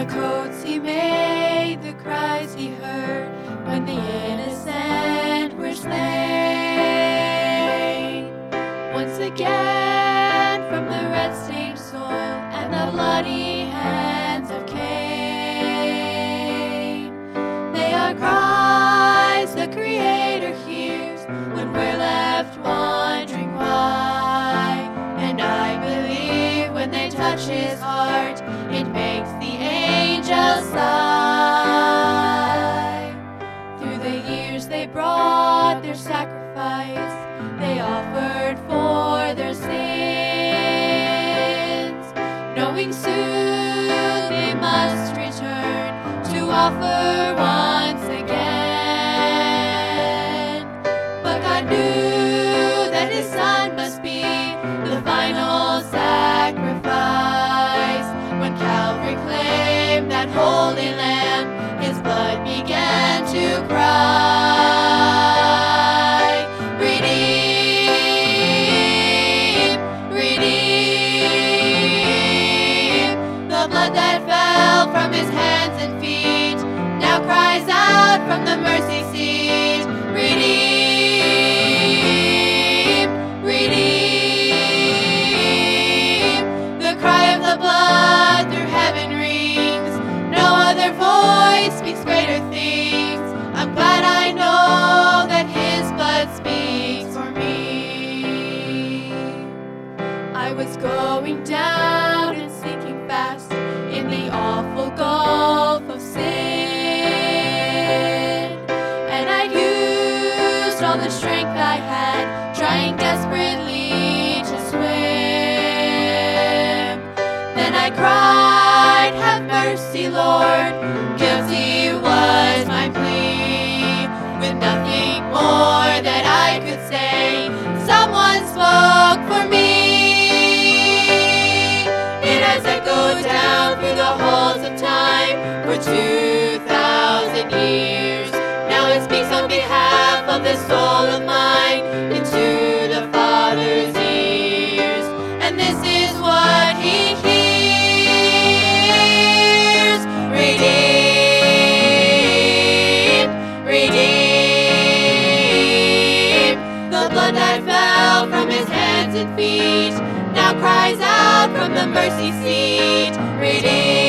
coats he made, the cries he heard when the innocent were slain. Once again from the red-stained soil and the bloody hands of Cain, they are cries the Creator hears when we're left wondering why. And I believe when they touch his heart, it makes the angels sigh. Through the years they brought their sacrifice, they offered for their sins, knowing soon they must return to offer once again. But God knew that his Son must be the final sacrifice. When Calvary claimed that holy lamb, his blood began to cry, redeem, redeem. The blood that fell from his hands and feet now cries out from the mercy seat, redeem, redeem. The cry of the blood through heaven rings, no other voice speaks greater things. I'm glad I know that his blood speaks for me. I was going down and sinking fast in the awful gulf of sin, and I'd used all the strength I had, trying desperately to swim. Then I cried, have mercy, Lord. Guilty was my plea, with nothing more that I could say. Someone spoke for me. It has echoed down through the halls of time for 2,000 years. Now it speaks on behalf of this soul of mine into the Father's ears. And this is what he hears. Redeem, redeem. The blood that fell from his hands and feet now cries out from the mercy seat, redeem.